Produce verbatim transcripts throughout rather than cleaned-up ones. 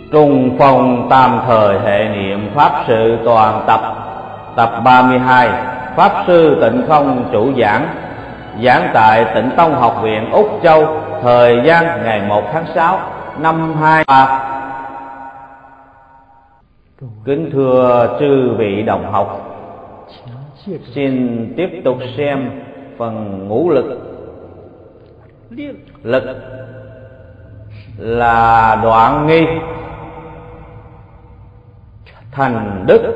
Trùng phong tam thời hệ niệm pháp sự toàn tập. Tập ba mươi hai. Pháp sư Tịnh Không chủ giảng. Giảng tại Tịnh Tông Học viện Úc Châu. Thời gian ngày một tháng sáu năm hai ba. Kính thưa chư vị đồng học, xin tiếp tục xem phần ngũ lực. Lực là đoạn nghi thành đức,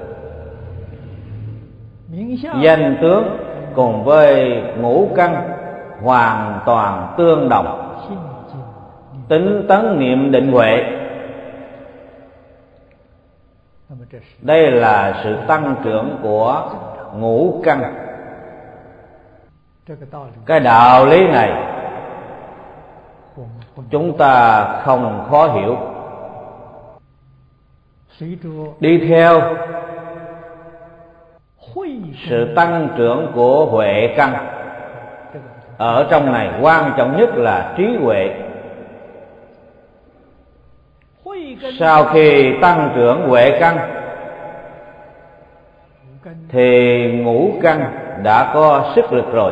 danh tướng cùng với ngũ căn hoàn toàn tương đồng. Tính tấn niệm định huệ, đây là sự tăng trưởng của ngũ căn. Cái đạo lý này chúng ta không khó hiểu. Đi theo sự tăng trưởng của huệ căn, ở trong này quan trọng nhất là trí huệ. Sau khi tăng trưởng huệ căn thì ngũ căn đã có sức lực rồi.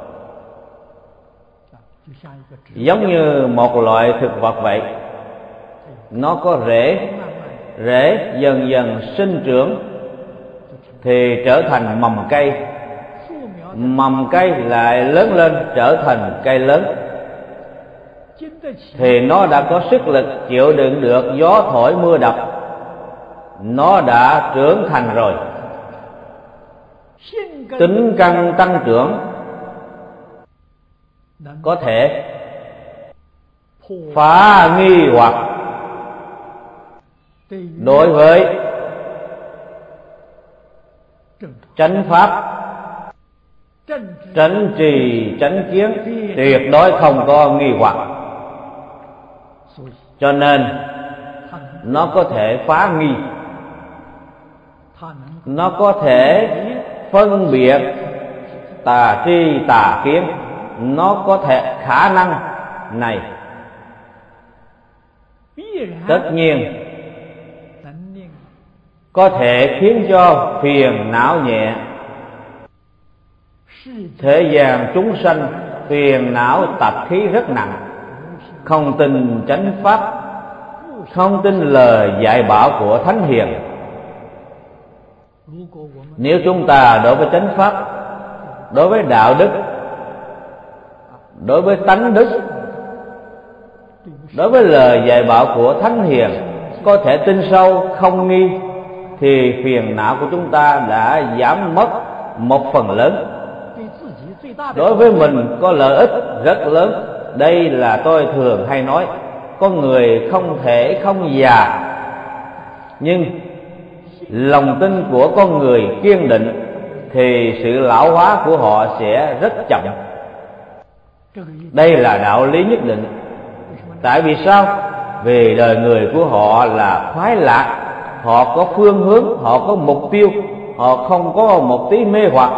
Giống như một loại thực vật vậy, nó có rễ, rễ dần dần sinh trưởng thì trở thành mầm cây, mầm cây lại lớn lên trở thành cây lớn, thì nó đã có sức lực chịu đựng được gió thổi mưa đập, nó đã trưởng thành rồi. Tính căn tăng trưởng có thể phá nghi hoặc đối với chánh pháp, chánh trì, chánh kiến, tuyệt đối không có nghi hoặc. Cho nên nó có thể phá nghi, nó có thể phân biệt tà tri tà kiến, nó có thể khả năng này. Tất nhiên có thể khiến cho phiền não nhẹ. Thế gian chúng sanh phiền não tập khí rất nặng, không tin chánh pháp, không tin lời dạy bảo của thánh hiền. Nếu chúng ta đối với chánh pháp, đối với đạo đức, đối với tánh đức, đối với lời dạy bảo của thánh hiền có thể tin sâu không nghi, thì phiền não của chúng ta đã giảm mất một phần lớn. Đối với mình có lợi ích rất lớn. Đây là tôi thường hay nói, con người không thể không già, nhưng lòng tin của con người kiên định thì sự lão hóa của họ sẽ rất chậm. Đây là đạo lý nhất định. Tại vì sao? Vì đời người của họ là khoái lạc, họ có phương hướng, họ có mục tiêu, họ không có một tí mê hoặc.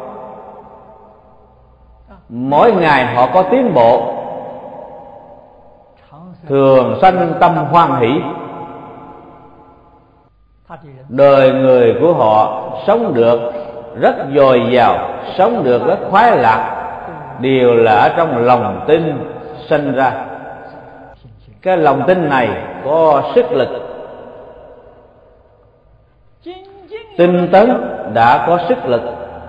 Mỗi ngày họ có tiến bộ, thường sanh tâm hoan hỷ. Đời người của họ sống được rất dồi dào, sống được rất khoái lạc, đều là ở trong lòng tin sinh ra. Cái lòng tin này có sức lực. Tinh tấn đã có sức lực,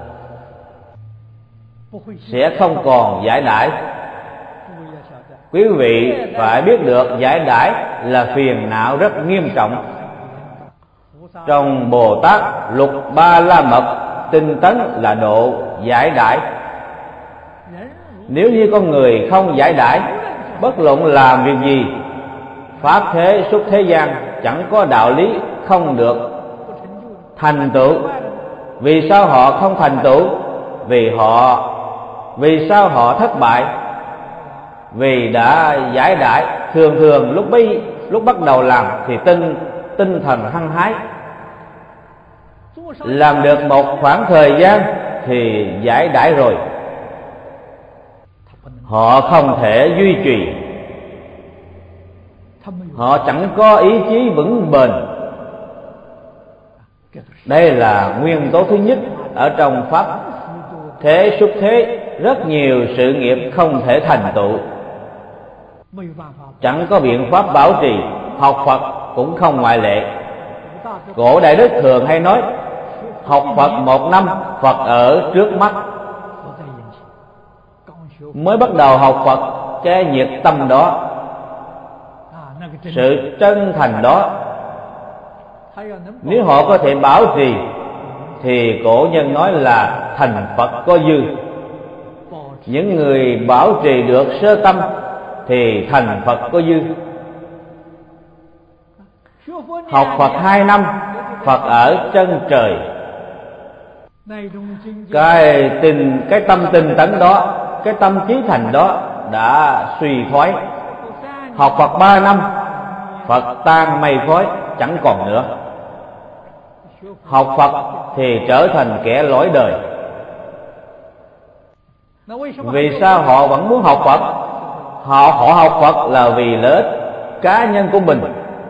sẽ không còn giải đãi. Quý vị phải biết được giải đãi là phiền não rất nghiêm trọng. Trong Bồ Tát Lục Ba La Mật, tinh tấn là độ giải đãi. Nếu như con người không giải đãi, bất luận làm việc gì, pháp thế xuất thế gian, chẳng có đạo lý không được thành tựu. Vì sao họ không thành tựu? Vì họ Vì sao họ thất bại? Vì đã giải đãi. Thường thường lúc bây lúc bắt đầu làm thì tinh tinh thần hăng hái, làm được một khoảng thời gian thì giải đãi rồi, họ không thể duy trì. họ chẳng có ý chí vững bền. Đây là nguyên tố thứ nhất ở trong pháp thế xuất thế. Rất nhiều sự nghiệp không thể thành tựu, chẳng có biện pháp bảo trì. Học Phật cũng không ngoại lệ. Cổ Đại Đức thường hay nói, học Phật một năm, Phật ở trước mắt. Mới bắt đầu học Phật, cái nhiệt tâm đó, sự chân thành đó, nếu họ có thể bảo trì thì cổ nhân nói là thành Phật có dư. Những người bảo trì được sơ tâm thì thành Phật có dư. Học Phật hai năm, Phật ở chân trời. Cái tình, cái tâm tinh tấn đó, cái tâm chí thành đó đã suy thoái. Học Phật ba năm, Phật tan mây khói, chẳng còn nữa. Học Phật thì trở thành kẻ lỗi đời. Vì sao họ vẫn muốn học Phật? Họ họ học Phật là vì lợi ích cá nhân của mình,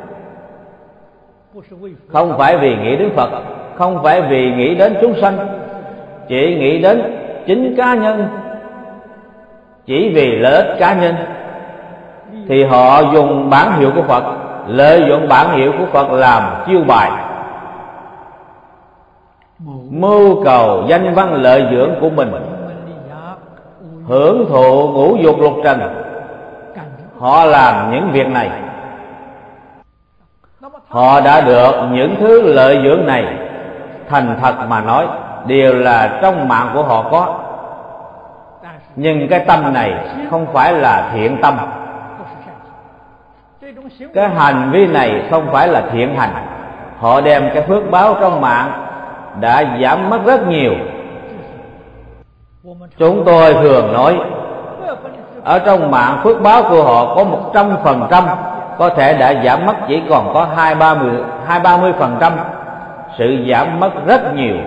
không phải vì nghĩ đến Phật, không phải vì nghĩ đến chúng sanh, chỉ nghĩ đến chính cá nhân. Chỉ vì lợi ích cá nhân thì họ dùng bản hiệu của Phật, lợi dụng bản hiệu của Phật làm chiêu bài, mưu cầu danh văn lợi dưỡng của mình, hưởng thụ ngũ dục lục trần. Họ làm những việc này, họ đã được những thứ lợi dưỡng này. Thành thật mà nói, đều là trong mạng của họ có. Nhưng cái tâm này không phải là thiện tâm, cái hành vi này không phải là thiện hành. Họ đem cái phước báo trong mạng đã giảm mất rất nhiều. Chúng tôi thường nói, ở trong mạng phước báo của họ có một trăm phần trăm, có thể đã giảm mất chỉ còn có hai ba mươi hai ba mươi phần trăm. Sự giảm mất rất nhiều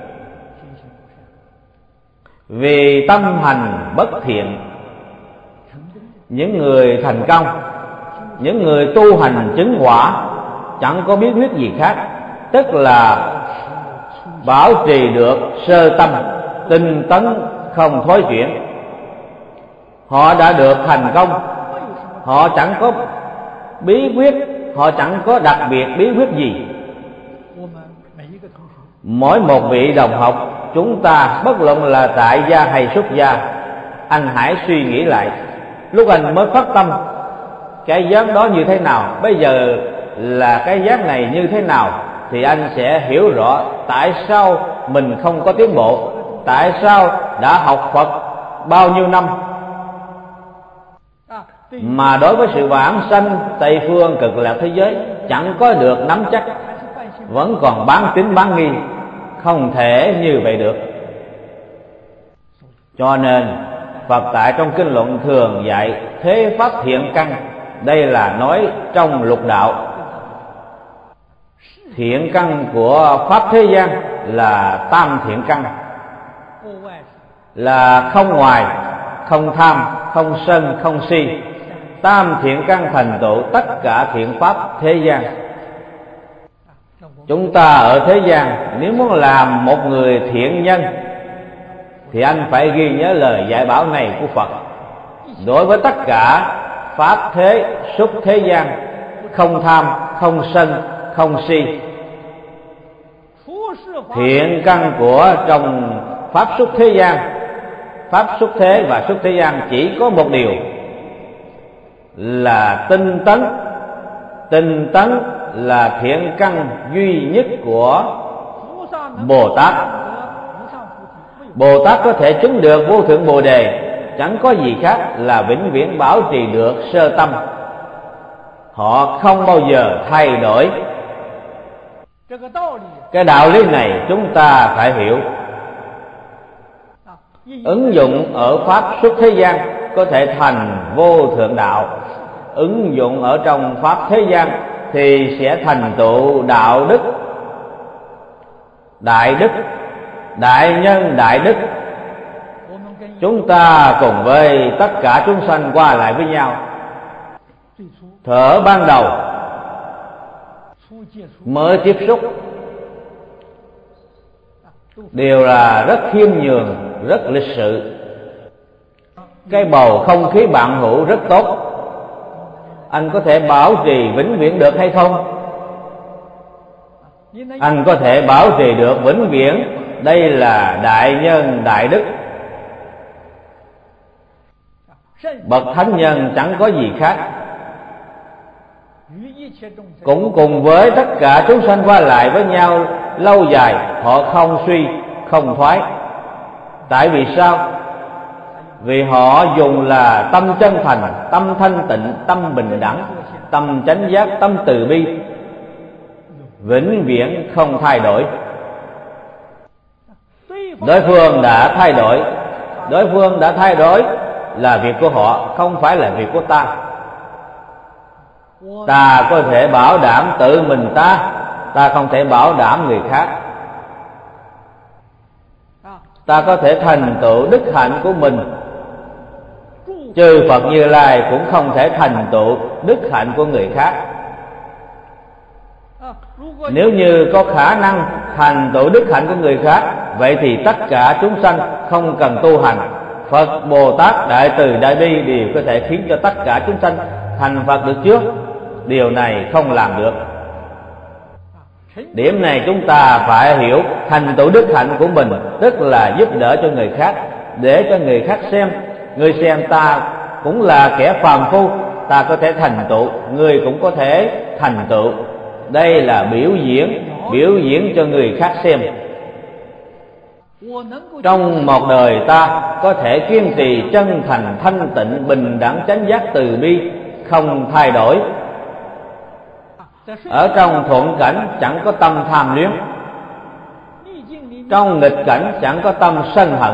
vì tâm hành bất thiện. Những người thành công, những người tu hành chứng quả chẳng có bí quyết gì khác, tức là bảo trì được sơ tâm, tinh tấn không thối chuyển. Họ đã được thành công, họ chẳng có bí quyết, họ chẳng có đặc biệt bí quyết gì. Mỗi một vị đồng học chúng ta, bất luận là tại gia hay xuất gia, anh hãy suy nghĩ lại, lúc anh mới phát tâm, cái giác đó như thế nào, bây giờ là cái giác này như thế nào, thì anh sẽ hiểu rõ tại sao mình không có tiến bộ, tại sao đã học Phật bao nhiêu năm mà đối với sự vãng sanh Tây phương cực lạc thế giới chẳng có được nắm chắc, vẫn còn bán tín bán nghi. Không thể như vậy được. Cho nên Phật tại trong kinh luận thường dạy thế pháp thiện căn. Đây là nói trong lục đạo. Thiện căn của pháp thế gian là tam thiện căn, là không ngoài, không tham, không sân, không si. Tam thiện căn thành tựu tất cả thiện pháp thế gian. Chúng ta ở thế gian, nếu muốn làm một người thiện nhân thì anh phải ghi nhớ lời dạy bảo này của Phật. Đối với tất cả pháp thế xuất thế gian, không tham, không sân, không si. Thiện căn của trong pháp xuất thế gian, pháp xuất thế và xuất thế gian chỉ có một điều là tinh tấn. Tinh tấn là thiện căn duy nhất của Bồ Tát. Bồ Tát có thể chứng được vô thượng Bồ Đề, chẳng có gì khác là vĩnh viễn bảo trì được sơ tâm. Họ không bao giờ thay đổi. Cái đạo lý này chúng ta phải hiểu. Ứng dụng ở pháp xuất thế gian có thể thành vô thượng đạo, ứng dụng ở trong pháp thế gian thì sẽ thành tựu đạo đức, đại đức, đại nhân đại đức. Chúng ta cùng với tất cả chúng sanh qua lại với nhau. thở ban đầu, mới tiếp xúc, đều là rất khiêm nhường, rất lịch sự. Cái bầu không khí bạn hữu rất tốt. Anh có thể bảo trì vĩnh viễn được hay không? Anh có thể bảo trì được vĩnh viễn. Đây là đại nhân đại đức. Bậc thánh nhân chẳng có gì khác, cũng cùng với tất cả chúng sanh qua lại với nhau lâu dài, họ không suy không thoái. Tại vì sao? Vì họ dùng là tâm chân thành, tâm thanh tịnh, tâm bình đẳng, tâm chánh giác, tâm từ bi, vĩnh viễn không thay đổi. Đối phương đã thay đổi, đối phương đã thay đổi là việc của họ, không phải là việc của ta. Ta có thể bảo đảm tự mình ta, ta không thể bảo đảm người khác. Ta có thể thành tựu đức hạnh của mình, chư Phật Như Lai cũng không thể thành tựu đức hạnh của người khác. Nếu như có khả năng thành tựu đức hạnh của người khác, vậy thì tất cả chúng sanh không cần tu hành, Phật, Bồ Tát, Đại Từ, Đại Bi đều có thể khiến cho tất cả chúng sanh thành Phật được trước. Điều này không làm được. Điểm này chúng ta phải hiểu. Thành tựu đức hạnh của mình tức là giúp đỡ cho người khác, để cho người khác xem, người xem ta cũng là kẻ phàm phu, ta có thể thành tựu, người cũng có thể thành tựu. Đây là biểu diễn, biểu diễn cho người khác xem. Trong một đời ta có thể kiên trì chân thành, thanh tịnh, bình đẳng, chánh giác, từ bi, không thay đổi. Ở trong thuận cảnh chẳng có tâm tham luyến, trong nghịch cảnh chẳng có tâm sân hận.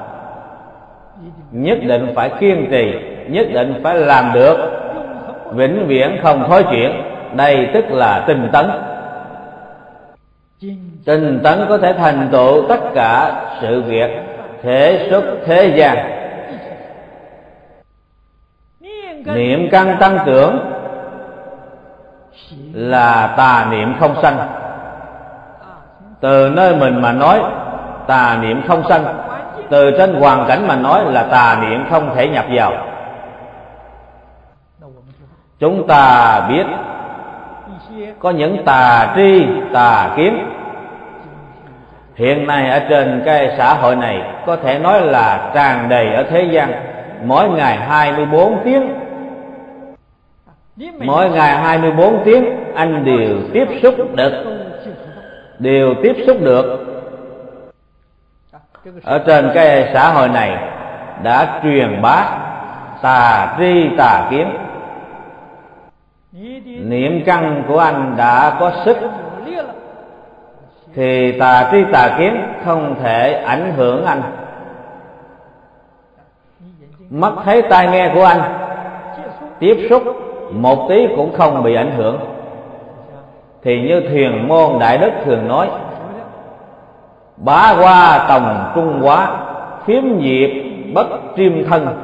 Nhất định phải kiên trì, nhất định phải làm được, vĩnh viễn không thối chuyển. Đây tức là tinh tấn. Tinh tấn có thể thành tựu tất cả sự việc thể xuất thế gian. Niệm căn tăng trưởng là tà niệm không sanh. Từ nơi mình mà nói tà niệm không sanh, từ trên hoàn cảnh mà nói là tà niệm không thể nhập vào. Chúng ta biết có những tà tri, tà kiến hiện nay ở trên cái xã hội này có thể nói là tràn đầy ở thế gian. Mỗi ngày hai mươi bốn tiếng, mỗi ngày hai mươi bốn tiếng anh đều tiếp xúc được, đều tiếp xúc được. Ở trên cái xã hội này đã truyền bá tà tri tà kiến. Niệm căn của anh đã có sức thì tà tri tà kiến không thể ảnh hưởng anh. Mắt thấy tai nghe của anh tiếp xúc một tí cũng không bị ảnh hưởng. Thì như Thiền môn Đại Đức thường nói, bá hoa tòng trung hóa, phiếm diệp bất triêm thân.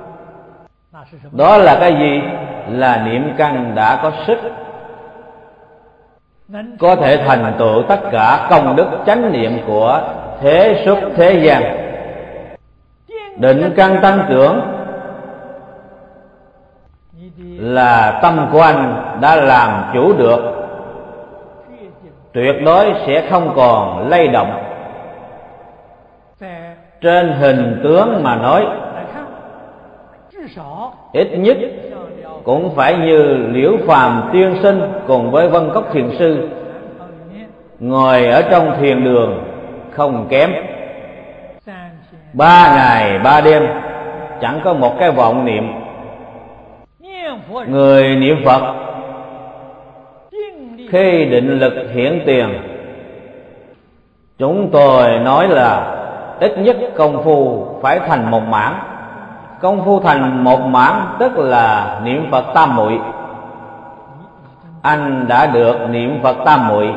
Đó là cái gì? Là niệm căn đã có sức, có thể thành tựu tất cả công đức chánh niệm của thế xuất thế gian. Định căn tăng trưởng là tâm của anh đã làm chủ được, tuyệt đối sẽ không còn lay động. Trên hình tướng mà nói, ít nhất cũng phải như Liễu Phàm tiên sinh cùng với Vân Cốc thiền sư ngồi ở trong thiền đường không kém. Ba ngày ba đêm chẳng có một cái vọng niệm. Người niệm Phật khi định lực hiển tiền, chúng tôi nói là ít nhất công phu phải thành một mãn. Công phu thành một mãn tức là niệm Phật tam muội. Anh đã được niệm Phật tam muội.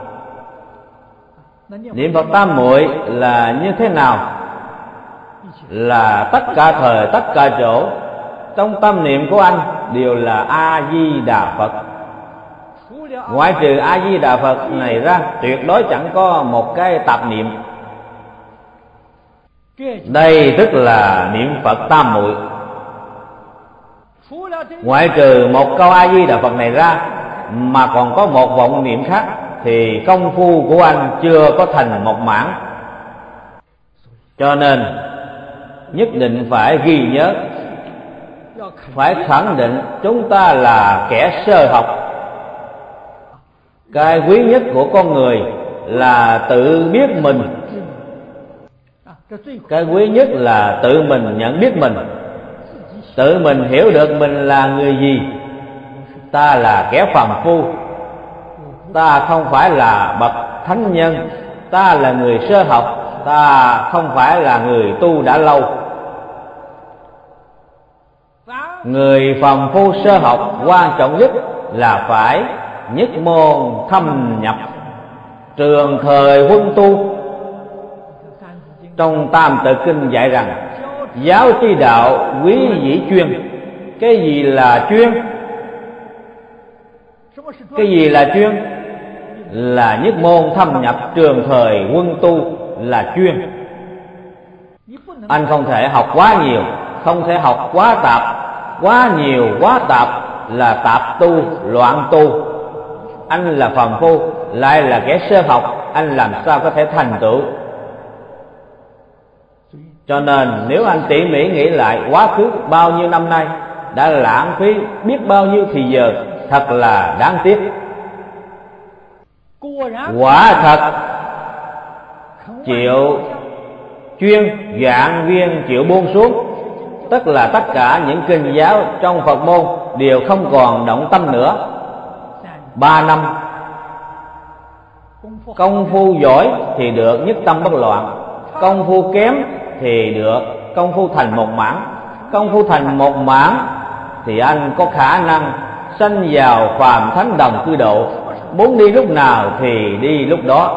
Niệm Phật tam muội là như thế nào? Là tất cả thời tất cả chỗ trong tâm niệm của anh đều là A Di Đà Phật. Ngoại trừ A Di Đà Phật này ra, tuyệt đối chẳng có một cái tạp niệm. Đây tức là niệm Phật tam muội. Ngoại trừ một câu A Di Đà Phật này ra mà còn có một vọng niệm khác thì công phu của anh chưa có thành một mảng. Cho nên nhất định phải ghi nhớ, phải khẳng định chúng ta là kẻ sơ học. Cái quý nhất của con người là tự biết mình. Cái quý nhất là tự mình nhận biết mình, tự mình hiểu được mình là người gì. Ta là kẻ phàm phu, ta không phải là bậc thánh nhân, ta là người sơ học, ta không phải là người tu đã lâu. Người phàm phu sơ học quan trọng nhất là phải nhất môn thâm nhập, trường thời huân tu. Trong Tam Tự Kinh dạy rằng giáo chi đạo quý dĩ chuyên. Cái gì là chuyên? Cái gì là chuyên? Là nhất môn thâm nhập, trường thời huân tu là chuyên. Anh không thể học quá nhiều, không thể học quá tạp. Quá nhiều, quá tạp là tạp tu, loạn tu. Anh là phàm phu, lại là kẻ sơ học, anh làm sao có thể thành tựu? Cho nên nếu anh tỉ mỉ nghĩ lại quá khứ bao nhiêu năm nay đã lãng phí biết bao nhiêu thì giờ, thật là đáng tiếc. Quả thật chịu chuyên, vạn viên chịu buông xuống, tức là tất cả những kinh giáo trong Phật môn đều không còn động tâm nữa. Ba năm công phu giỏi thì được nhất tâm bất loạn, công phu kém thì được công phu thành một mảng. Công phu thành một mảng thì anh có khả năng sanh vào phàm thánh đồng cư độ, muốn đi lúc nào thì đi lúc đó.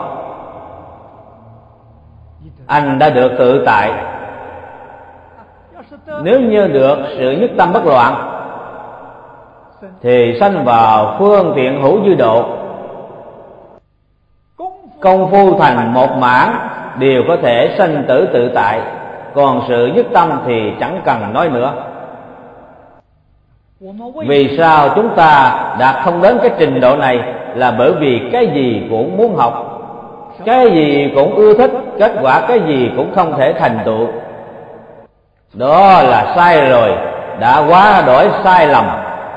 Anh đã được tự tại. Nếu như được sự nhất tâm bất loạn thì sanh vào phương tiện hữu dư độ. Công phu thành một mảng đều có thể sanh tử tự tại, còn sự nhất tâm thì chẳng cần nói nữa. Vì sao chúng ta đạt không đến cái trình độ này? Là bởi vì cái gì cũng muốn học, cái gì cũng ưa thích, kết quả cái gì cũng không thể thành tựu. Đó là sai rồi, đã quá đổi sai lầm.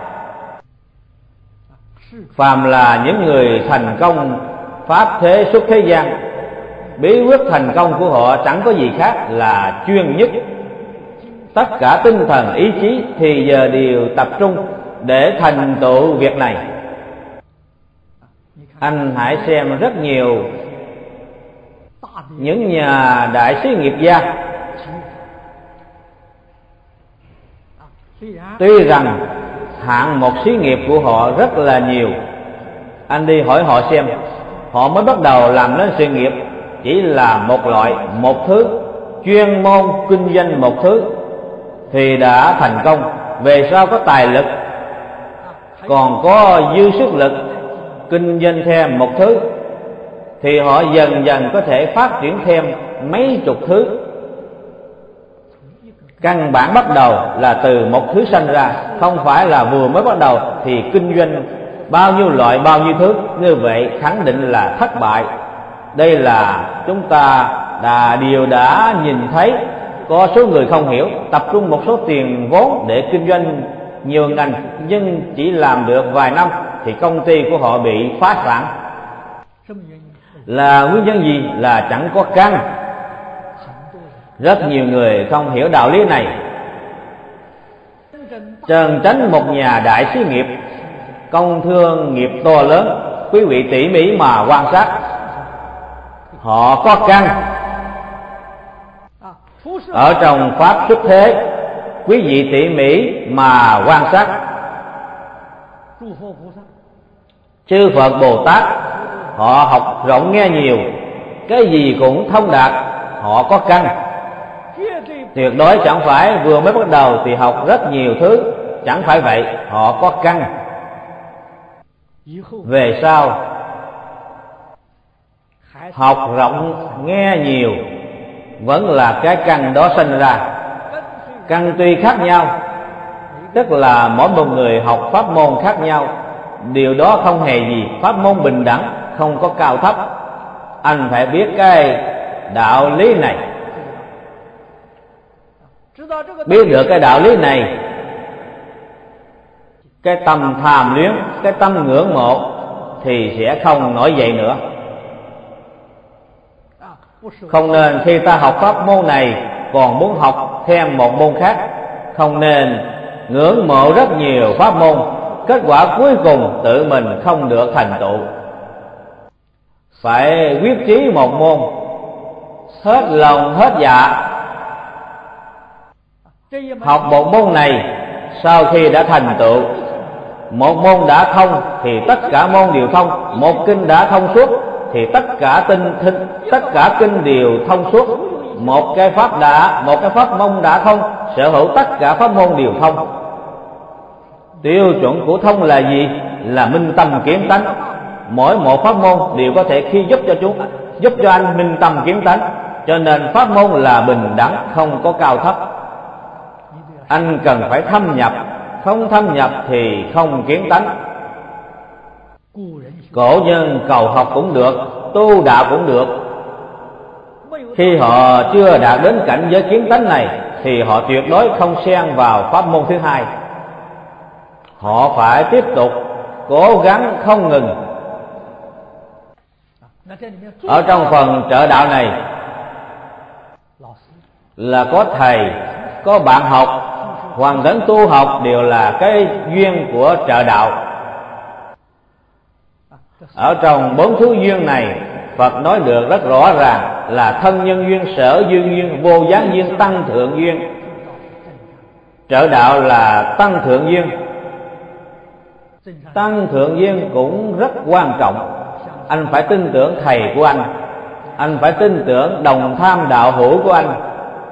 Phàm là những người thành công pháp thế xuất thế gian, bí quyết thành công của họ chẳng có gì khác là chuyên nhất. Tất cả tinh thần ý chí thì giờ đều tập trung để thành tựu việc này. Anh hãy xem rất nhiều những nhà đại xí nghiệp gia, tuy rằng hạng mục xí nghiệp của họ rất là nhiều, anh đi hỏi họ xem, họ mới bắt đầu làm nên sự nghiệp chỉ là một loại, một thứ, chuyên môn kinh doanh một thứ thì đã thành công. Về sau có tài lực, còn có dư sức lực kinh doanh thêm một thứ thì họ dần dần có thể phát triển thêm mấy chục thứ. Căn bản bắt đầu là từ một thứ sanh ra, không phải là vừa mới bắt đầu thì kinh doanh bao nhiêu loại bao nhiêu thứ. Như vậy khẳng định là thất bại. Đây là chúng ta đã điều đã nhìn thấy. Có số người không hiểu, tập trung một số tiền vốn để kinh doanh nhiều ngành, nhưng chỉ làm được vài năm thì công ty của họ bị phá sản. Là nguyên nhân gì? Là chẳng có căn. Rất nhiều người không hiểu đạo lý này. Trần tránh một nhà đại xí nghiệp, công thương nghiệp to lớn, quý vị tỉ mỉ mà quan sát, họ có căn. Ở trong pháp xuất thế, quý vị tỉ mỉ mà quan sát, chư Phật Bồ Tát họ học rộng nghe nhiều, cái gì cũng thông đạt, họ có căn. Tuyệt đối chẳng phải vừa mới bắt đầu thì học rất nhiều thứ, chẳng phải vậy. Họ có căn. Về sau học rộng nghe nhiều vẫn là cái căn đó sinh ra. Căn tuy khác nhau, tức là mỗi một người học pháp môn khác nhau, điều đó không hề gì. Pháp môn bình đẳng, không có cao thấp. Anh phải biết cái đạo lý này. Biết được cái đạo lý này, cái tâm tham luyến, cái tâm ngưỡng mộ thì sẽ không nổi dậy nữa. Không nên khi ta học pháp môn này còn muốn học thêm một môn khác. Không nên ngưỡng mộ rất nhiều pháp môn, kết quả cuối cùng tự mình không được thành tựu. Phải quyết chí một môn, hết lòng hết dạ. Học một môn này, sau khi đã thành tựu, một môn đã thông thì tất cả môn đều thông. Một kinh đã thông suốt thì tất cả tinh, tinh tất cả kinh đều thông suốt. Một cái pháp đã, một cái pháp môn đã thông, sở hữu tất cả pháp môn đều thông. Tiêu chuẩn của thông là gì? Là minh tâm kiến tánh. Mỗi một pháp môn đều có thể khi giúp cho chúng, giúp cho anh minh tâm kiến tánh. Cho nên pháp môn là bình đẳng, không có cao thấp. Anh cần phải thâm nhập, không thâm nhập thì không kiến tánh. Cổ nhân cầu học cũng được, tu đạo cũng được. Khi họ chưa đạt đến cảnh giới kiến tánh này thì họ tuyệt đối không xen vào pháp môn thứ hai. Họ phải tiếp tục cố gắng không ngừng. Ở trong phần trợ đạo này là có thầy, có bạn học, hoàn cảnh tu học đều là cái duyên của trợ đạo. Ở trong bốn thứ duyên này, Phật nói được rất rõ ràng là thân nhân duyên, sở duyên duyên, vô gián duyên, tăng thượng duyên. Trợ đạo là tăng thượng duyên. Tăng thượng duyên cũng rất quan trọng. Anh phải tin tưởng thầy của anh, anh phải tin tưởng đồng tham đạo hữu của anh.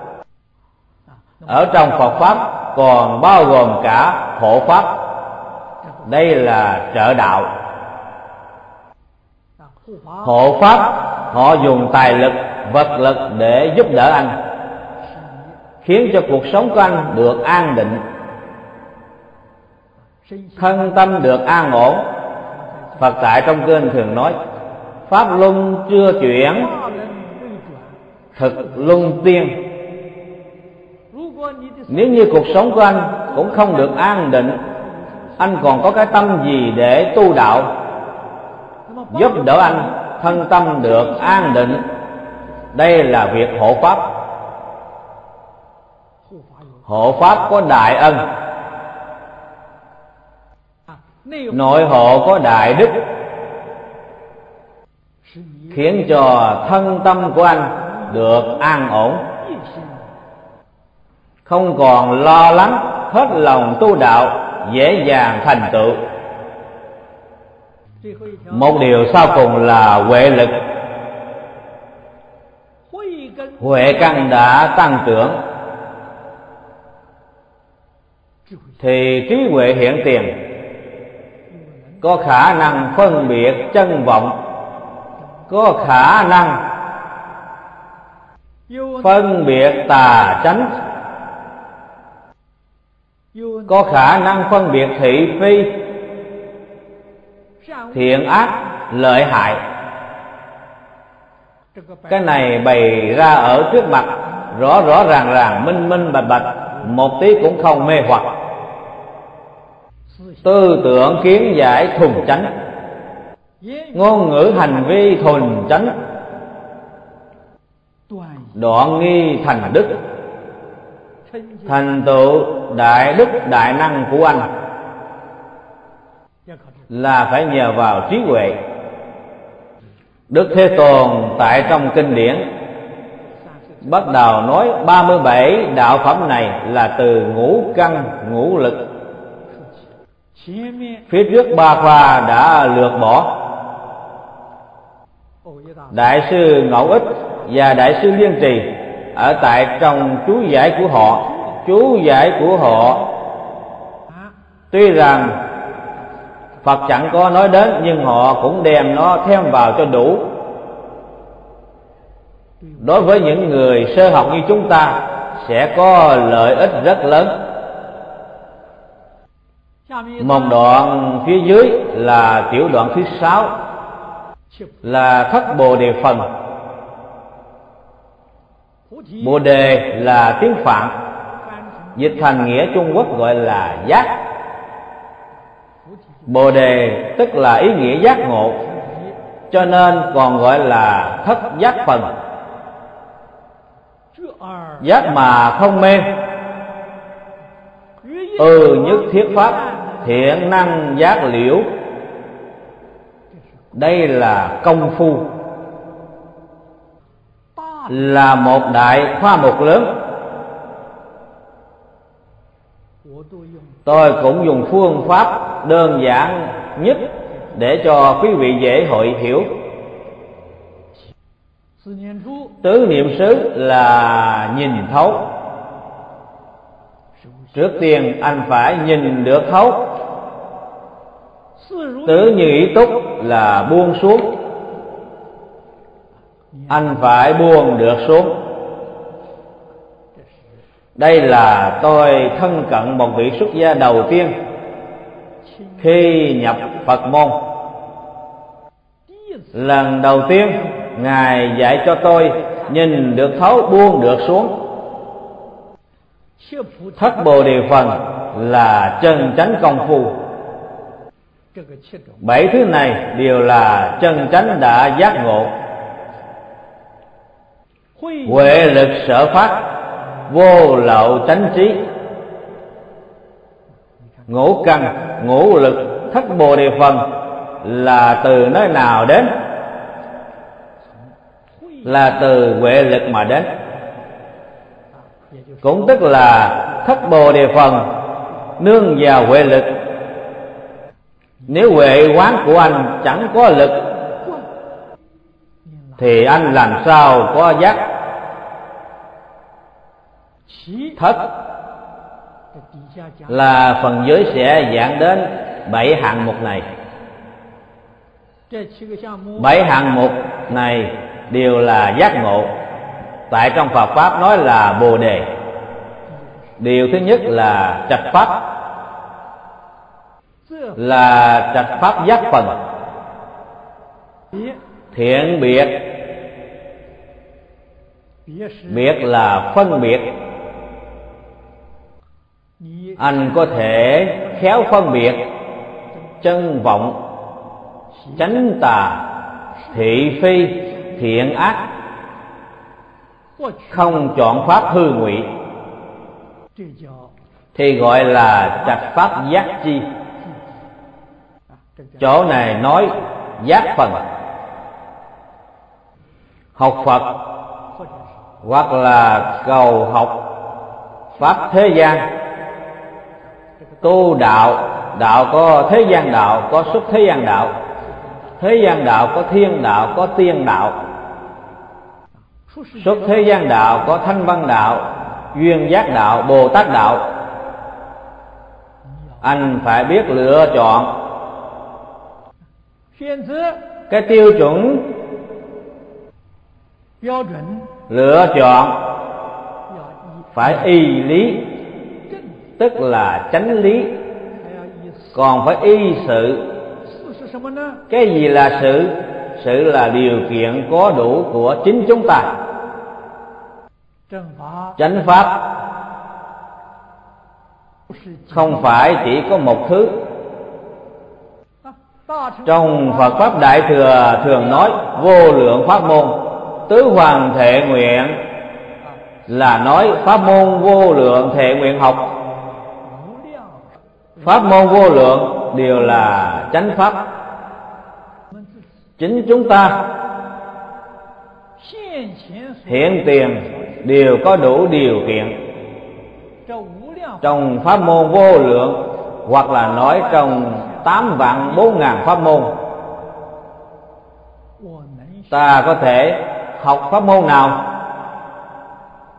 Ở trong Phật Pháp còn bao gồm cả hộ Pháp. Đây là trợ đạo. Hộ Pháp họ dùng tài lực, vật lực để giúp đỡ anh, khiến cho cuộc sống của anh được an định, thân tâm được an ổn. Phật tại trong kinh thường nói pháp luân chưa chuyển, thực luân tiên. Nếu như cuộc sống của anh cũng không được an định, anh còn có cái tâm gì để tu đạo, giúp đỡ anh thân tâm được an định? Đây là việc hộ Pháp. Hộ Pháp có đại ân, nội hộ có đại đức, khiến cho thân tâm của anh được an ổn, không còn lo lắng, hết lòng tu đạo, dễ dàng thành tựu. Một điều sau cùng là huệ lực. Huệ căn đã tăng trưởng thì trí huệ hiện tiền, có khả năng phân biệt chân vọng, có khả năng phân biệt tà chánh, có khả năng phân biệt thị phi, thiện ác, lợi hại. Cái này bày ra ở trước mặt, rõ rõ ràng ràng, minh minh bạch bạch, một tí cũng không mê hoặc. Tư tưởng kiến giải thuần chánh, ngôn ngữ hành vi thuần chánh, đoạn nghi thành đức, thành tựu đại đức đại năng của anh là phải nhờ vào trí huệ. Đức Thế Tôn tại trong kinh điển bắt đầu nói ba mươi bảy đạo phẩm này là từ ngũ căn ngũ lực. Phía trước ba khoa đã lược bỏ. Đại sư Ngẫu Ích và Đại sư Liên Trì ở tại trong chú giải của họ. Chú giải của họ tuy rằng Phật chẳng có nói đến, nhưng họ cũng đem nó thêm vào cho đủ. Đối với những người sơ học như chúng ta sẽ có lợi ích rất lớn. Một đoạn phía dưới là tiểu đoạn thứ sáu, là thất bồ đề phần. Bồ đề là tiếng Phạn, dịch thành nghĩa Trung Quốc gọi là giác. Bồ đề tức là ý nghĩa giác ngộ, cho nên còn gọi là thất giác phần. Giác mà không mê, ừ nhất thiết pháp, thiện năng giác liễu. Đây là công phu, là một đại khoa mục lớn. Tôi cũng dùng phương pháp đơn giản nhất để cho quý vị dễ hội hiểu. Tứ niệm xứ là nhìn thấu. Trước tiên anh phải nhìn được thấu. Tứ như ý túc là buông xuống, anh phải buông được xuống. Đây là tôi thân cận một vị xuất gia đầu tiên khi nhập Phật môn. Lần đầu tiên Ngài dạy cho tôi nhìn được thấu, buông được xuống. Thất bồ đề phần là chân chánh công phu. Bảy thứ này đều là chân chánh đã giác ngộ. Huệ lực sở phát, vô lậu chánh trí. Ngũ căn, ngũ lực, thất bồ đề phần là từ nơi nào đến? Là từ huệ lực mà đến. Cũng tức là thất bồ đề phần nương vào huệ lực. Nếu huệ quán của anh chẳng có lực thì anh làm sao có giác? Thất là phần dưới sẽ giảng đến bảy hạng mục này. Bảy hạng mục này đều là giác ngộ. Tại trong Phật Pháp nói là bồ đề. Điều thứ nhất là trạch pháp, là trạch pháp giác phần. Thiện biệt, biệt là phân biệt. Anh có thể khéo phân biệt chân vọng, chánh tà, thị phi, thiện ác, không chọn pháp hư ngụy, thì gọi là trạch pháp giác chi. Chỗ này nói giác phần. Học Phật hoặc là cầu học pháp thế gian, tu đạo. Đạo có thế gian đạo, có xuất thế gian đạo. Thế gian đạo có thiên đạo, có tiên đạo. Xuất thế gian đạo có thanh văn đạo, duyên giác đạo, Bồ Tát đạo. Anh phải biết lựa chọn. Cái tiêu chuẩn lựa chọn phải y lý, tức là chánh lý. Còn phải y sự. Cái gì là sự? Sự là điều kiện có đủ của chính chúng ta. Chánh pháp không phải chỉ có một thứ. Trong Phật Pháp Đại Thừa thường nói vô lượng pháp môn. Tứ Hoàng Thệ Nguyện là nói pháp môn vô lượng thệ nguyện học. Pháp môn vô lượng đều là chánh pháp. Chính chúng ta hiện tiền đều có đủ điều kiện. Trong pháp môn vô lượng, hoặc là nói trong tám vạn bốn ngàn pháp môn, ta có thể học pháp môn nào?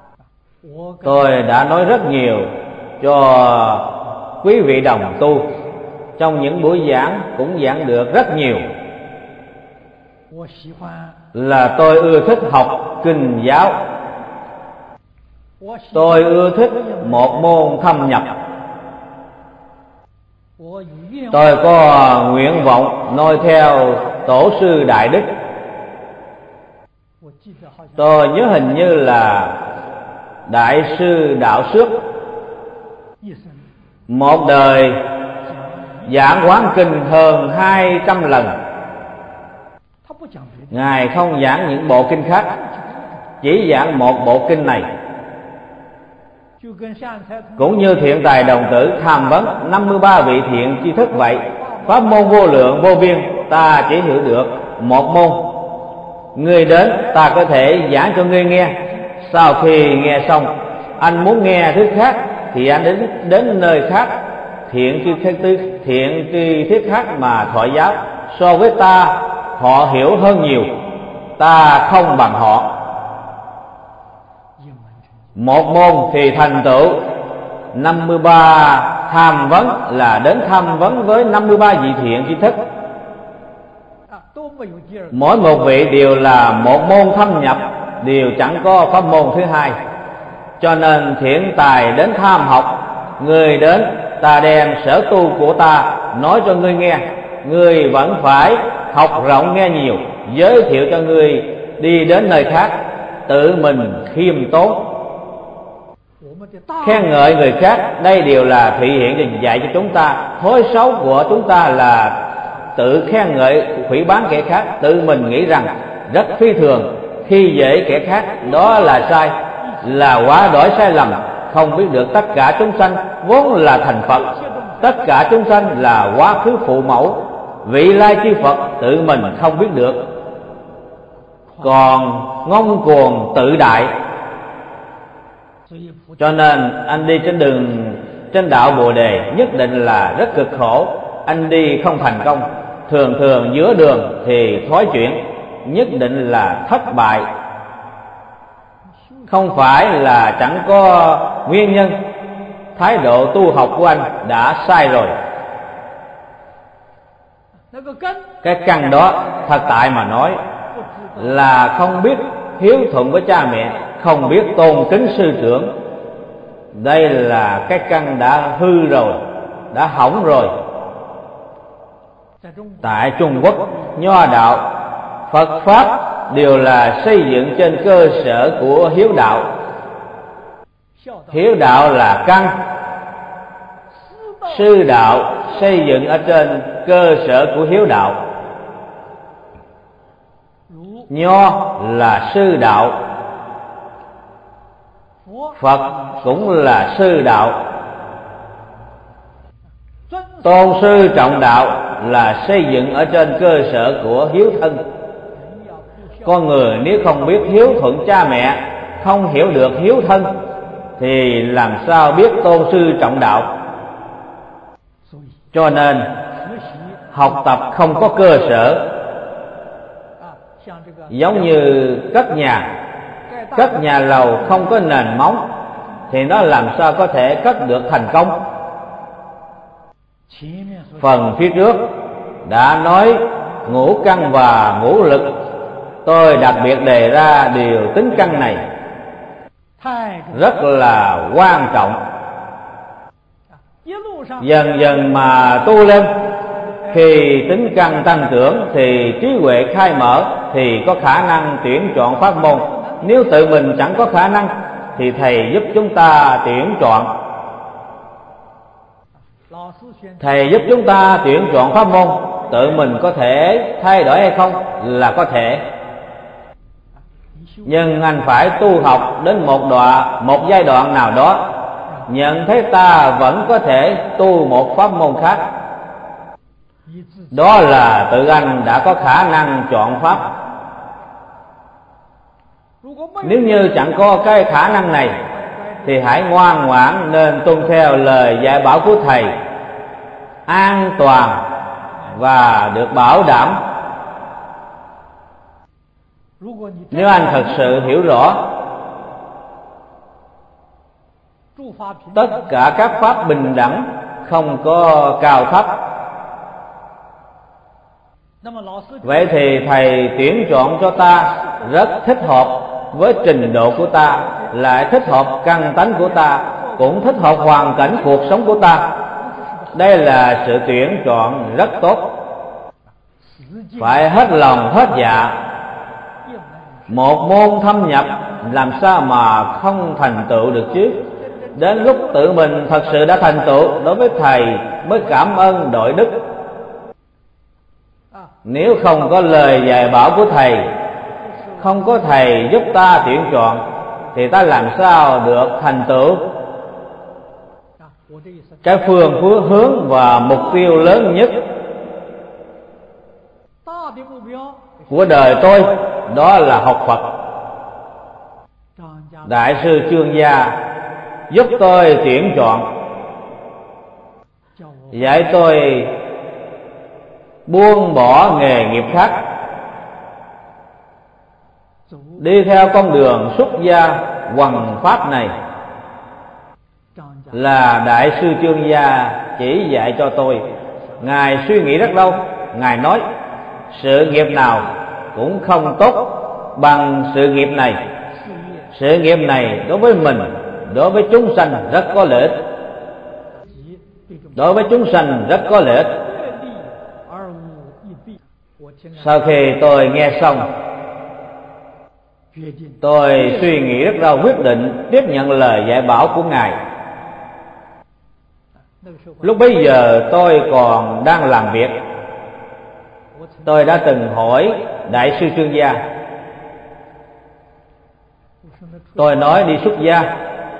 Tôi đã nói rất nhiều cho quý vị đồng tu, trong những buổi giảng cũng giảng được rất nhiều, là tôi ưa thích học kinh giáo. Tôi ưa thích một môn thâm nhập. Tôi có nguyện vọng noi theo tổ sư Đại Đức. Tôi nhớ hình như là Đại sư Đạo Xước một đời giảng quán kinh hơn hai trăm lần. Ngài không giảng những bộ kinh khác, chỉ giảng một bộ kinh này. Cũng như Thiện Tài đồng tử tham vấn năm mươi ba vị thiện tri thức vậy, pháp môn vô lượng vô biên, ta chỉ hiểu được một môn. Ngươi đến, ta có thể giảng cho ngươi nghe. Sau khi nghe xong, anh muốn nghe thứ khác thì anh đến đến nơi khác, thiện tri thức thiện tri thức khác mà thọ giáo. So với ta, họ hiểu hơn nhiều, ta không bằng họ. Một môn thì thành tựu năm mươi ba tham vấn, là đến tham vấn với năm mươi ba vị thiện tri thức. Mỗi một vị đều là một môn thâm nhập, đều chẳng có pháp môn thứ hai. Cho nên Thiện Tài đến tham học, người đến ta đem sở tu của ta nói cho ngươi nghe. Ngươi vẫn phải học rộng nghe nhiều, giới thiệu cho ngươi đi đến nơi khác, tự mình khiêm tốn, khen ngợi người khác. Đây đều là thị hiện và dạy cho chúng ta. Thói xấu của chúng ta là tự khen ngợi phỉ báng kẻ khác, tự mình nghĩ rằng rất phi thường, khi dễ kẻ khác, đó là sai, là quá đỗi sai lầm. Không biết được tất cả chúng sanh vốn là thành Phật, tất cả chúng sanh là quá khứ phụ mẫu, vị lai chư Phật, tự mình không biết được, còn ngông cuồng tự đại. Cho nên anh đi trên đường, trên đạo Bồ Đề nhất định là rất cực khổ. Anh đi không thành công, thường thường giữa đường thì thoái chuyển, nhất định là thất bại. Không phải là chẳng có nguyên nhân, thái độ tu học của anh đã sai rồi. Cái căn đó thật tại mà nói là không biết hiếu thuận với cha mẹ, không biết tôn kính sư trưởng. Đây là cái căn đã hư rồi, đã hỏng rồi. Tại Trung Quốc, Nho đạo, Phật pháp đều là xây dựng trên cơ sở của hiếu đạo. Hiếu đạo là căn, sư đạo xây dựng ở trên cơ sở của hiếu đạo. Nho là sư đạo, Phật cũng là sư đạo. Tôn sư trọng đạo là xây dựng ở trên cơ sở của hiếu thân. Con người nếu không biết hiếu thuận cha mẹ, không hiểu được hiếu thân, thì làm sao biết tôn sư trọng đạo. Cho nên học tập không có cơ sở, giống như cất nhà, cất nhà lầu không có nền móng thì nó làm sao có thể cất được thành công. Phần phía trước đã nói ngũ căn và ngũ lực, tôi đặc biệt đề ra điều tính căn này rất là quan trọng. Dần dần mà tu lên, khi tính căn tăng trưởng thì trí huệ khai mở, thì có khả năng tuyển chọn pháp môn. Nếu tự mình chẳng có khả năng thì thầy giúp chúng ta tuyển chọn. Thầy giúp chúng ta tuyển chọn pháp môn. Tự mình có thể thay đổi hay không? Là có thể. Nhưng anh phải tu học đến một đoạn, một giai đoạn nào đó, nhận thấy ta vẫn có thể tu một pháp môn khác. Đó là tự anh đã có khả năng chọn pháp. Nếu như chẳng có cái khả năng này thì hãy ngoan ngoãn nên tuân theo lời dạy bảo của thầy, an toàn và được bảo đảm. Nếu anh thật sự hiểu rõ tất cả các pháp bình đẳng, không có cao thấp. Vậy thì thầy tuyển chọn cho ta rất thích hợp với trình độ của ta, lại thích hợp căn tánh của ta, cũng thích hợp hoàn cảnh cuộc sống của ta. Đây là sự tuyển chọn rất tốt. Phải hết lòng hết dạ. Một môn thâm nhập làm sao mà không thành tựu được chứ? Đến lúc tự mình thật sự đã thành tựu, đối với thầy mới cảm ơn đội đức. Nếu không có lời dạy bảo của thầy, không có thầy giúp ta tuyển chọn, thì ta làm sao được thành tựu? Cái phương hướng và mục tiêu lớn nhất của đời tôi đó là học Phật. Đại sư Chương Gia giúp tôi tuyển chọn, dạy tôi buông bỏ nghề nghiệp khác, đi theo con đường xuất gia hoằng pháp này. Là Đại sư Chương Gia chỉ dạy cho tôi. Ngài suy nghĩ rất lâu. Ngài nói sự nghiệp nào cũng không tốt bằng sự nghiệp này. Sự nghiệp này đối với mình, đối với chúng sanh rất có lợi ích. Đối với chúng sanh rất có lợi ích. Sau khi tôi nghe xong, tôi suy nghĩ rất lâu, quyết định tiếp nhận lời dạy bảo của Ngài. Lúc bấy giờ tôi còn đang làm việc. Tôi đã từng hỏi Đại sư Chương Gia. Tôi nói đi xuất gia,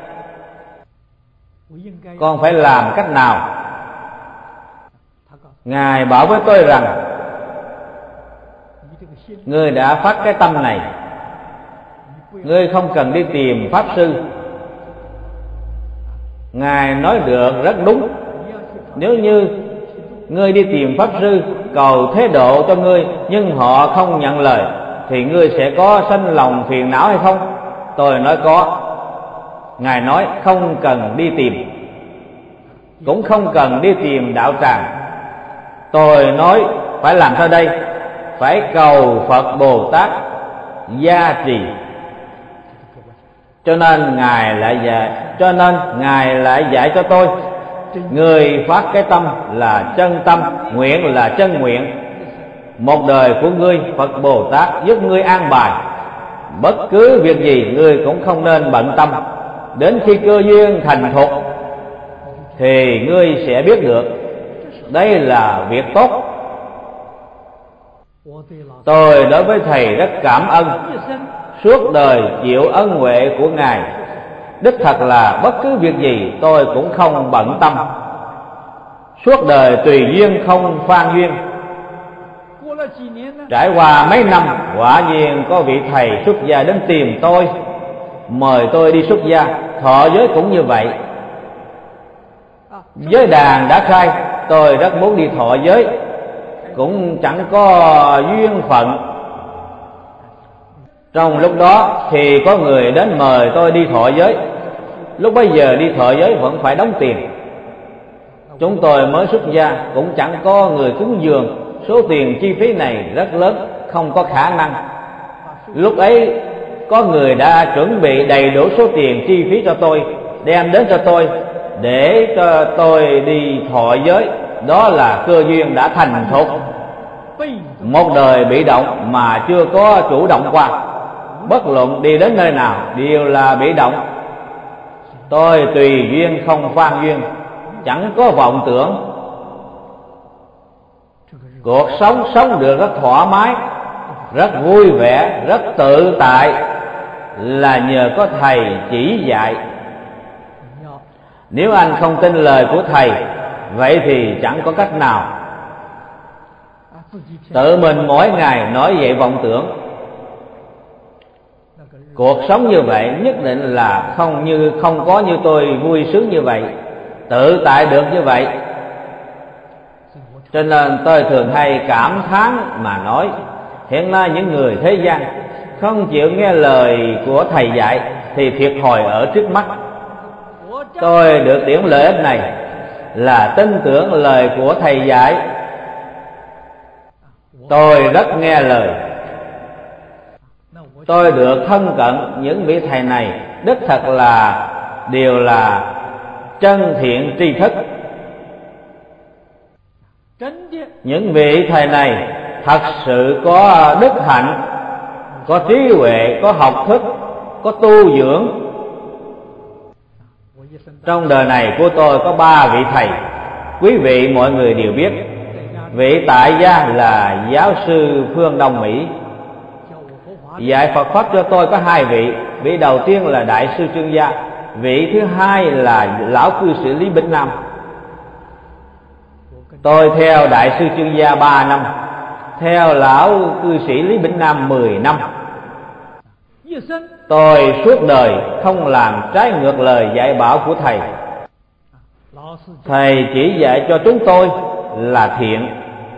con phải làm cách nào? Ngài bảo với tôi rằng, ngươi đã phát cái tâm này, ngươi không cần đi tìm pháp sư. Ngài nói được rất đúng. Nếu như ngươi đi tìm pháp sư cầu thế độ cho ngươi, nhưng họ không nhận lời, thì ngươi sẽ có sanh lòng phiền não hay không? Tôi nói có. Ngài nói không cần đi tìm, cũng không cần đi tìm đạo tràng. Tôi nói phải làm sao đây? Phải cầu Phật Bồ Tát gia trì. Cho nên Ngài lại dạy, cho nên Ngài lại dạy cho tôi, người phát cái tâm là chân tâm, nguyện là chân nguyện. Một đời của ngươi, Phật Bồ Tát giúp ngươi an bài. Bất cứ việc gì ngươi cũng không nên bận tâm. Đến khi cơ duyên thành thục thì ngươi sẽ biết được. Đây là việc tốt. Tôi đối với thầy rất cảm ơn. Suốt đời chịu ân huệ của Ngài. Đích thật là bất cứ việc gì tôi cũng không bận tâm. Suốt đời tùy duyên không phan duyên. Trải qua mấy năm, quả nhiên có vị thầy xuất gia đến tìm tôi, mời tôi đi xuất gia. Thọ giới cũng như vậy. Giới đàn đã khai, tôi rất muốn đi thọ giới, cũng chẳng có duyên phận. Trong lúc đó thì có người đến mời tôi đi thọ giới. Lúc bấy giờ đi thọ giới vẫn phải đóng tiền. Chúng tôi mới xuất gia, cũng chẳng có người cúng dường. Số tiền chi phí này rất lớn, không có khả năng. Lúc ấy có người đã chuẩn bị đầy đủ số tiền chi phí cho tôi, đem đến cho tôi để cho tôi đi thọ giới. Đó là cơ duyên đã thành thục. Một đời bị động mà chưa có chủ động qua. Bất luận đi đến nơi nào đều là bị động. Tôi tùy duyên không phan duyên, chẳng có vọng tưởng. Cuộc sống sống được rất thoải mái, rất vui vẻ, rất tự tại, là nhờ có thầy chỉ dạy. Nếu anh không tin lời của thầy, vậy thì chẳng có cách nào. Tự mình mỗi ngày nói vậy vọng tưởng. Cuộc sống như vậy nhất định là không như không có như tôi vui sướng như vậy, tự tại được như vậy. Cho nên tôi thường hay cảm thán mà nói, hiện nay những người thế gian không chịu nghe lời của thầy dạy thì thiệt thòi ở trước mắt. Tôi được điểm lợi ích này là tin tưởng lời của thầy dạy. Tôi rất nghe lời. Tôi được thân cận những vị thầy này, đích thật là đều là chân thiện tri thức. Những vị thầy này thật sự có đức hạnh, có trí huệ, có học thức, có tu dưỡng. Trong đời này của tôi có ba vị thầy, quý vị mọi người đều biết. Vị tại gia là giáo sư Phương Đông Mỹ, dạy Phật pháp cho tôi có hai vị. Vị đầu tiên là đại sư Trương Gia, vị thứ hai là lão cư sĩ Lý Bỉnh Nam. Tôi theo đại sư Trương Gia ba năm, theo lão cư sĩ Lý Bỉnh Nam mười năm. Tôi suốt đời không làm trái ngược lời dạy bảo của thầy. Thầy chỉ dạy cho chúng tôi là thiện,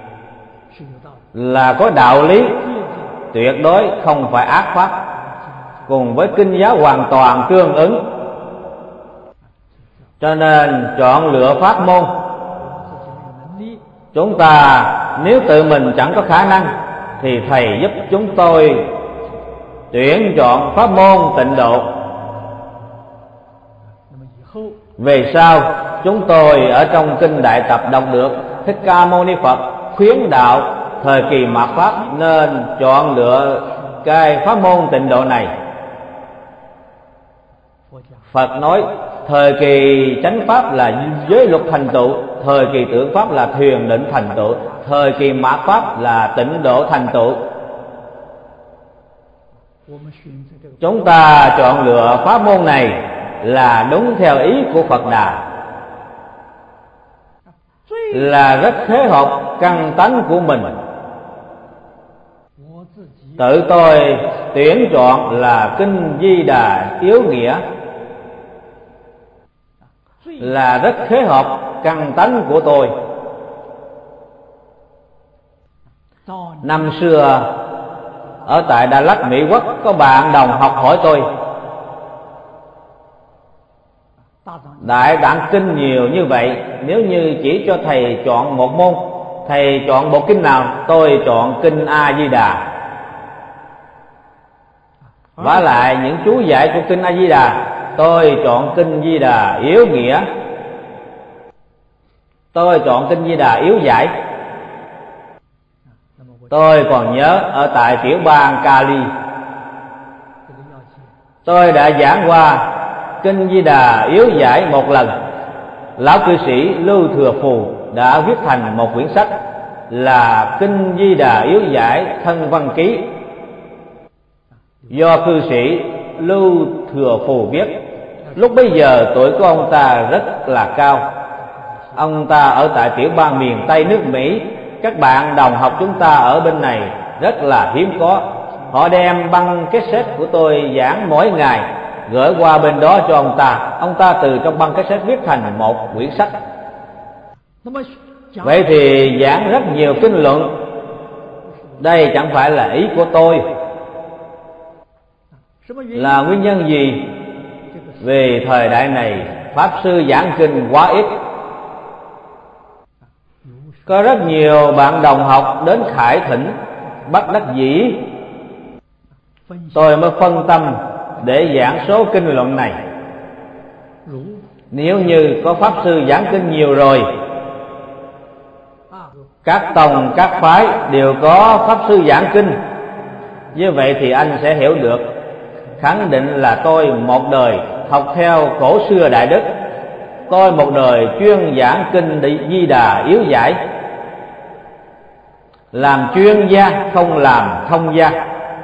là có đạo lý, tuyệt đối không phải ác pháp, cùng với kinh giáo hoàn toàn tương ứng. Cho nên chọn lựa pháp môn, chúng ta nếu tự mình chẳng có khả năng thì thầy giúp chúng tôi tuyển chọn pháp môn tịnh độ. Về sau chúng tôi ở trong kinh Đại Tập đọc được Thích Ca Mâu Ni Phật khuyến đạo thời kỳ mạt pháp nên chọn lựa cái pháp môn tịnh độ này. Phật nói thời kỳ chánh pháp là giới luật thành tựu, thời kỳ tưởng pháp là thiền định thành tựu, thời kỳ mạt pháp là tịnh độ thành tựu. Chúng ta chọn lựa pháp môn này là đúng theo ý của Phật Đà, là rất khế hợp căn tánh của mình. Tự tôi tuyển chọn là kinh Di Đà Yếu Nghĩa, là rất khế hợp căn tánh của tôi. Năm xưa ở tại Đà Lạt, Mỹ Quốc, có bạn đồng học hỏi tôi: Đại Tạng kinh nhiều như vậy, nếu như chỉ cho thầy chọn một môn, thầy chọn bộ kinh nào? Tôi chọn kinh A Di Đà. Vả lại những chú giải của kinh A Di Đà, tôi chọn kinh Di Đà Yếu Nghĩa, tôi chọn kinh Di Đà Yếu Giải. Tôi còn nhớ ở tại tiểu bang Cali, tôi đã giảng qua kinh Di Đà Yếu Giải một lần. Lão cư sĩ Lưu Thừa Phù đã viết thành một quyển sách là kinh Di Đà Yếu Giải Thân Văn Ký, do cư sĩ Lưu Thừa Phù viết. Lúc bấy giờ tuổi của ông ta rất là cao. Ông ta ở tại tiểu bang miền Tây nước Mỹ. Các bạn đồng học chúng ta ở bên này rất là hiếm có. Họ đem băng cassette của tôi giảng mỗi ngày gửi qua bên đó cho ông ta. Ông ta từ trong băng cassette viết thành một quyển sách. Vậy thì giảng rất nhiều kinh luận. Đây chẳng phải là ý của tôi. Là nguyên nhân gì? Vì thời đại này pháp sư giảng kinh quá ít. Có rất nhiều bạn đồng học đến khải thỉnh, bất đắc dĩ tôi mới phân tâm để giảng số kinh luận này. Nếu như có pháp sư giảng kinh nhiều rồi, các tông các phái đều có pháp sư giảng kinh, như vậy thì anh sẽ hiểu được. Khẳng định là tôi một đời học theo cổ xưa Đại Đức, tôi một đời chuyên giảng kinh Di Đà Yếu Giải, làm chuyên gia không làm thông gia.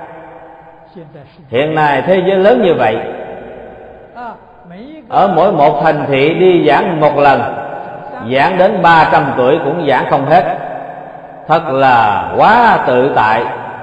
Hiện nay thế giới lớn như vậy, ở mỗi một thành thị đi giảng một lần, giảng đến ba trăm tuổi cũng giảng không hết. Thật là quá tự tại.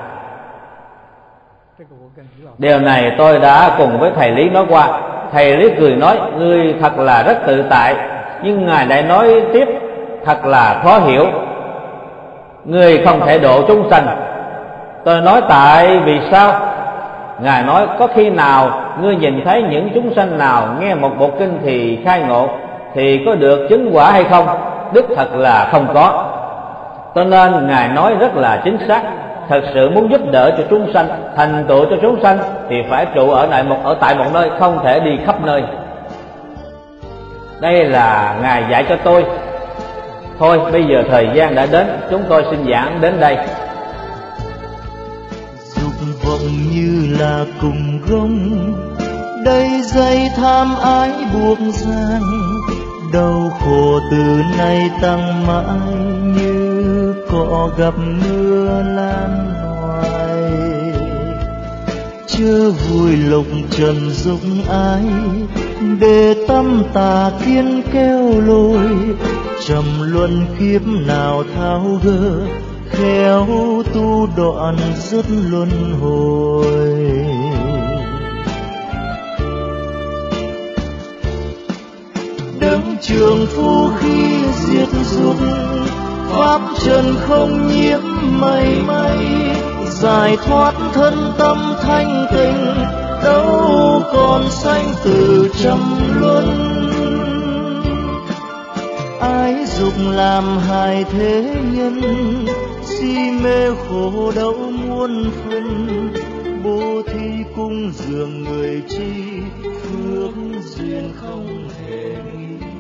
Điều này tôi đã cùng với thầy Lý nói qua. Thầy Lý cười nói: ngươi thật là rất tự tại. Nhưng Ngài lại nói tiếp: thật là khó hiểu, ngươi không thể độ chúng sanh. Tôi nói tại vì sao? Ngài nói: có khi nào ngươi nhìn thấy những chúng sanh nào nghe một bộ kinh thì khai ngộ, thì có được chứng quả hay không? Đích thật là không có. Cho nên Ngài nói rất là chính xác. Thật sự muốn giúp đỡ cho chúng sanh, thành tựu cho chúng sanh, thì phải trụ ở tại một ở tại một nơi, không thể đi khắp nơi. Đây là Ngài dạy cho tôi. Thôi bây giờ thời gian đã đến, chúng tôi xin giảng đến đây. Dục vọng như là cùng gông, đầy dây tham ái buộc gian, đau khổ từ nay tăng mãi như cỏ gặp mưa lan hoài. Chớ vui lục trần dục ái, để tâm tà kiến kéo lôi, trầm luân kiếp nào tháo gỡ, khéo tu đoạn dứt luân hồi. Đấng trường phu khi diệt dục, pháp trần không nhiễm mảy may, giải thoát thân tâm thanh tịnh, đâu còn sanh tử trầm luân. Ái dục làm hại thế nhân, si mê khổ đau muôn phần, bố thí cung dường người chi, phước duyên không hề nghĩ.